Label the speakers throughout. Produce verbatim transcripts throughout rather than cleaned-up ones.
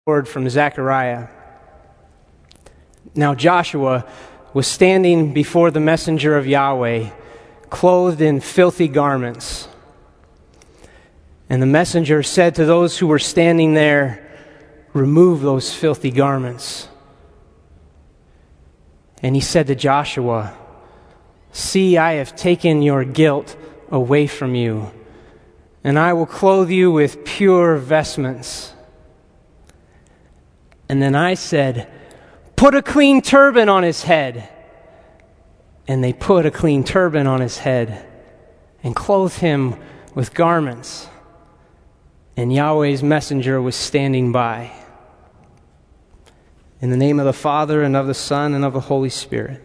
Speaker 1: Word from Zechariah. Now Joshua was standing before the messenger of Yahweh, clothed in filthy garments. And the messenger said to those who were standing there, "Remove those filthy garments." And he said to Joshua, "See, I have taken your guilt away from you, and I will clothe you with pure vestments." And then I said, "Put a clean turban on his head." And they put a clean turban on his head and clothed him with garments. And Yahweh's messenger was standing by. In the name of the Father, and of the Son, and of the Holy Spirit.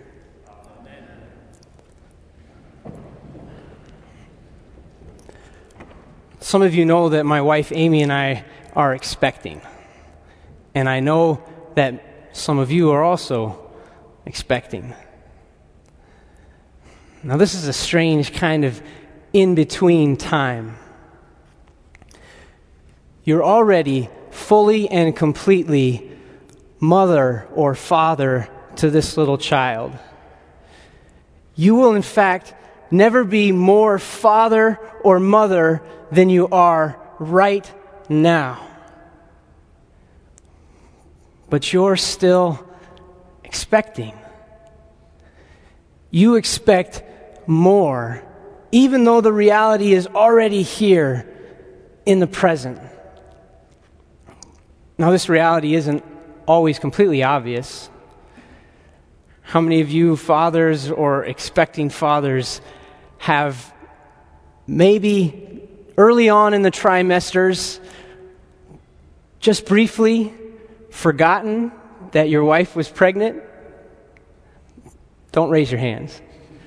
Speaker 1: Some of you know that my wife Amy and I are expecting. And I know that some of you are also expecting. Now, this is a strange kind of in-between time. You're already fully and completely mother or father to this little child. You will, in fact, never be more father or mother than you are right now. But you're still expecting. You expect more, even though the reality is already here in the present. Now, this reality isn't always completely obvious. How many of you fathers or expecting fathers have maybe early on in the trimesters just briefly forgotten that your wife was pregnant? Don't raise your hands.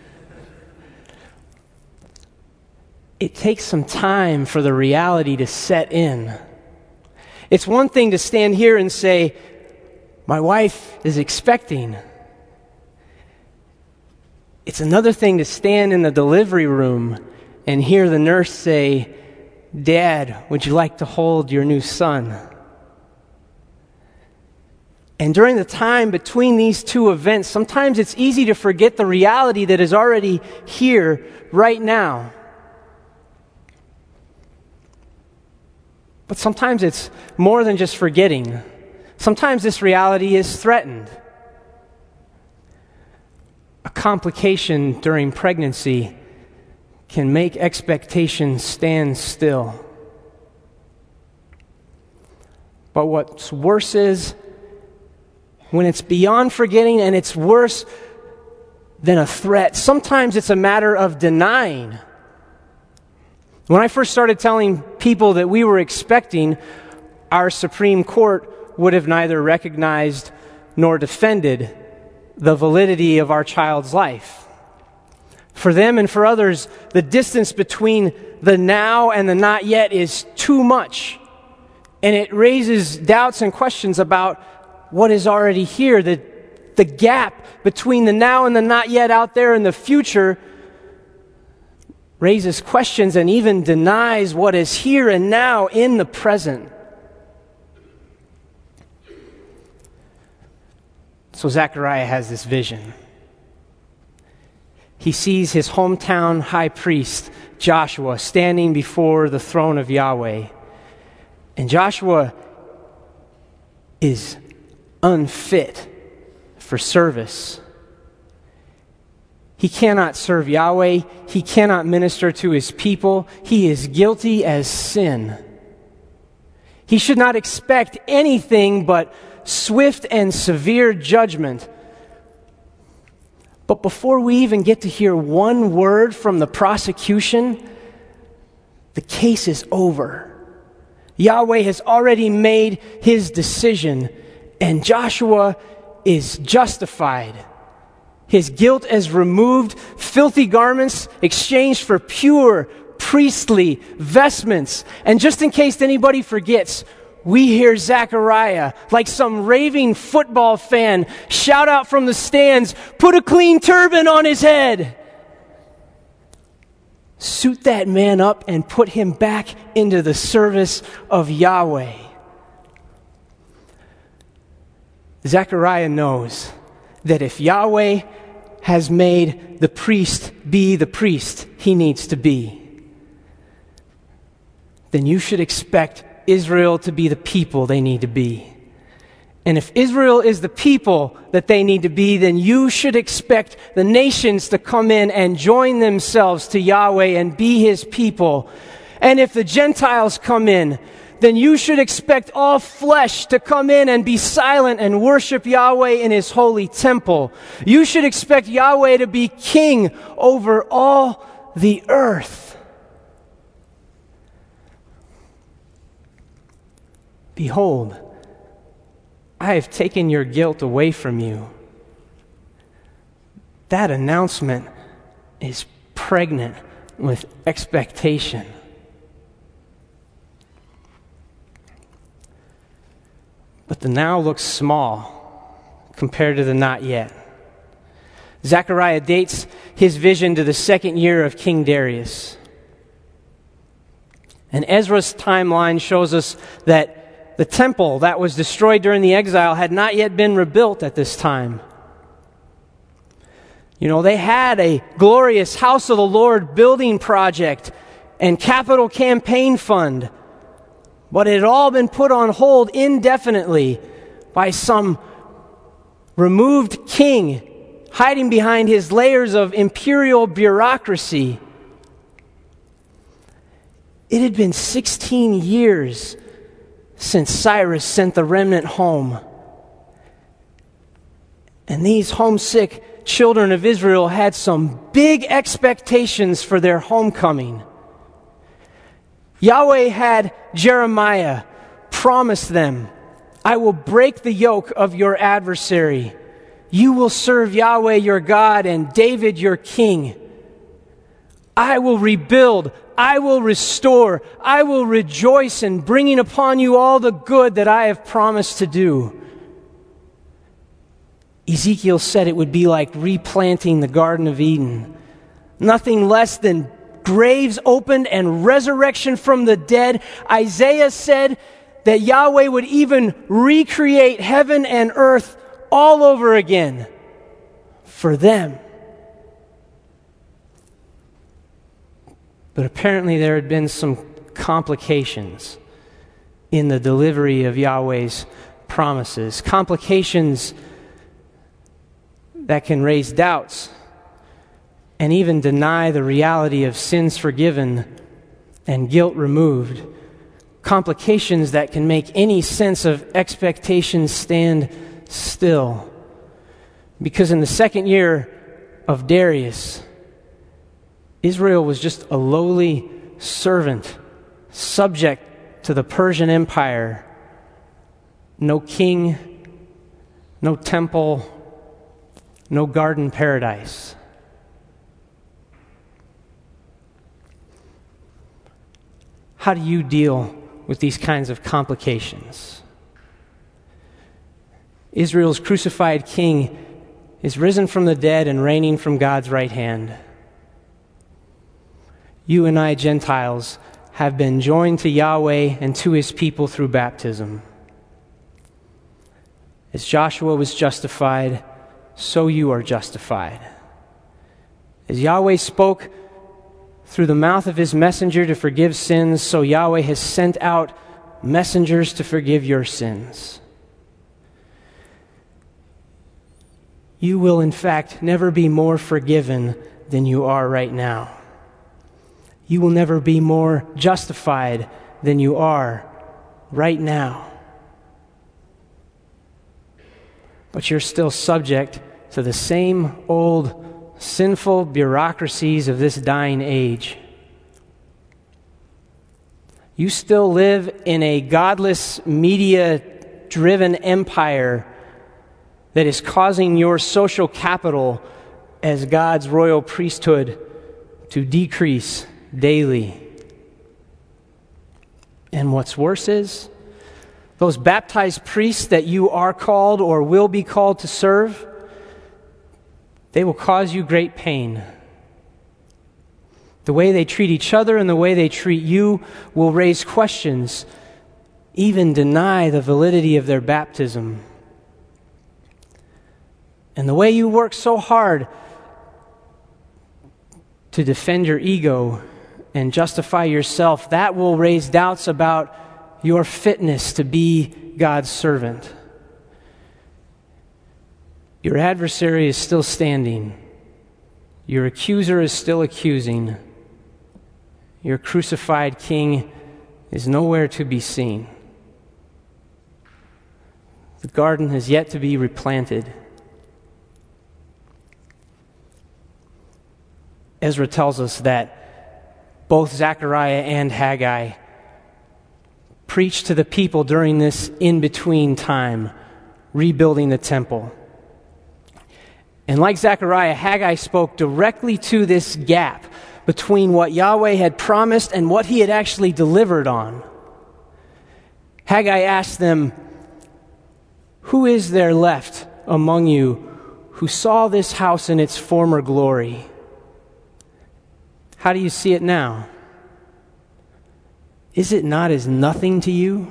Speaker 1: It takes some time for the reality to set in. It's one thing to stand here and say, "My wife is expecting." It's another thing to stand in the delivery room and hear the nurse say, "Dad, would you like to hold your new son?" And during the time between these two events, sometimes it's easy to forget the reality that is already here right now. But sometimes it's more than just forgetting. Sometimes this reality is threatened. A complication during pregnancy can make expectations stand still. But what's worse is when it's beyond forgetting and it's worse than a threat, sometimes it's a matter of denying. When I first started telling people that we were expecting, our Supreme Court would have neither recognized nor defended the validity of our child's life. For them and for others, the distance between the now and the not yet is too much. And it raises doubts and questions about what is already here. The, the gap between the now and the not yet out there in the future raises questions and even denies what is here and now in the present. So Zechariah has this vision. He sees his hometown high priest, Joshua, standing before the throne of Yahweh. And Joshua is unfit for service. He cannot serve Yahweh. He cannot minister to his people. He is guilty as sin. He should not expect anything but swift and severe judgment. But before we even get to hear one word from the prosecution, the case is over. Yahweh has already made his decision, and Joshua is justified. His guilt is removed, filthy garments exchanged for pure priestly vestments. And just in case anybody forgets, we hear Zechariah, like some raving football fan, shout out from the stands, "Put a clean turban on his head." Suit that man up and put him back into the service of Yahweh. Zechariah knows that if Yahweh has made the priest be the priest he needs to be, then you should expect Israel to be the people they need to be. And if Israel is the people that they need to be, then you should expect the nations to come in and join themselves to Yahweh and be his people. And if the Gentiles come in, then you should expect all flesh to come in and be silent and worship Yahweh in his holy temple. You should expect Yahweh to be king over all the earth. Behold, I have taken your guilt away from you. That announcement is pregnant with expectation. But the now looks small compared to the not yet. Zechariah dates his vision to the second year of King Darius. And Ezra's timeline shows us that the temple that was destroyed during the exile had not yet been rebuilt at this time. You know, they had a glorious House of the Lord building project and capital campaign fund, but it had all been put on hold indefinitely by some removed king hiding behind his layers of imperial bureaucracy. It had been sixteen years since Cyrus sent the remnant home. And these homesick children of Israel had some big expectations for their homecoming. Yahweh had Jeremiah promise them, I will break the yoke of your adversary. You will serve Yahweh your God and David your king. I will rebuild, I will restore, I will rejoice in bringing upon you all the good that I have promised to do. Ezekiel said it would be like replanting the Garden of Eden. Nothing less than graves opened and resurrection from the dead. Isaiah said that Yahweh would even recreate heaven and earth all over again for them. But apparently there had been some complications in the delivery of Yahweh's promises. Complications that can raise doubts and even deny the reality of sins forgiven and guilt removed. Complications that can make any sense of expectation stand still. Because in the second year of Darius, Israel was just a lowly servant, subject to the Persian Empire. No king, no temple, no garden paradise. How do you deal with these kinds of complications? Israel's crucified king is risen from the dead and reigning from God's right hand. You and I, Gentiles, have been joined to Yahweh and to his people through baptism. As Joshua was justified, so you are justified. As Yahweh spoke through the mouth of his messenger to forgive sins, so Yahweh has sent out messengers to forgive your sins. You will, in fact, never be more forgiven than you are right now. You will never be more justified than you are right now. But you're still subject to the same old sinful bureaucracies of this dying age. You still live in a godless, media-driven empire that is causing your social capital as God's royal priesthood to decrease daily. And what's worse is, those baptized priests that you are called or will be called to serve, they will cause you great pain. The way they treat each other and the way they treat you will raise questions, even deny the validity of their baptism. And the way you work so hard to defend your ego and justify yourself, that will raise doubts about your fitness to be God's servant. Your adversary is still standing. Your accuser is still accusing. Your crucified King is nowhere to be seen. The garden has yet to be replanted. Ezra tells us that both Zechariah and Haggai preached to the people during this in-between time, rebuilding the temple. And like Zechariah, Haggai spoke directly to this gap between what Yahweh had promised and what he had actually delivered on. Haggai asked them, "Who is there left among you who saw this house in its former glory? How do you see it now? Is it not as nothing to you?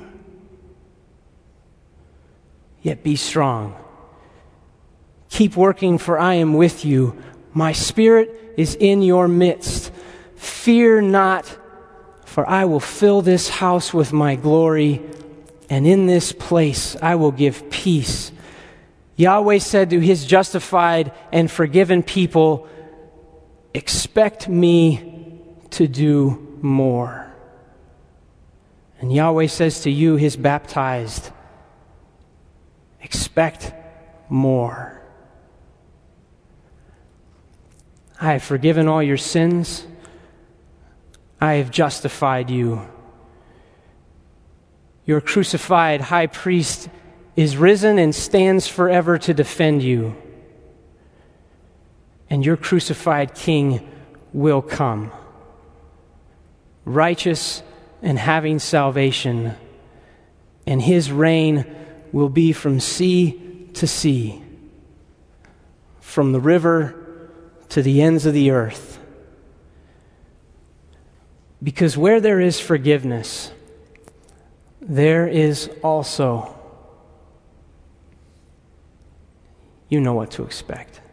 Speaker 1: Yet be strong. Keep working, for I am with you. My spirit is in your midst. Fear not, for I will fill this house with my glory, and in this place I will give peace." Yahweh said to his justified and forgiven people, "Expect me to do more." And Yahweh says to you, his baptized, "Expect more." I have forgiven all your sins. I have justified you. Your crucified high priest is risen and stands forever to defend you. And your crucified King will come, righteous and having salvation, and his reign will be from sea to sea, from the river to the ends of the earth. Because where there is forgiveness, there is also, you know what to expect.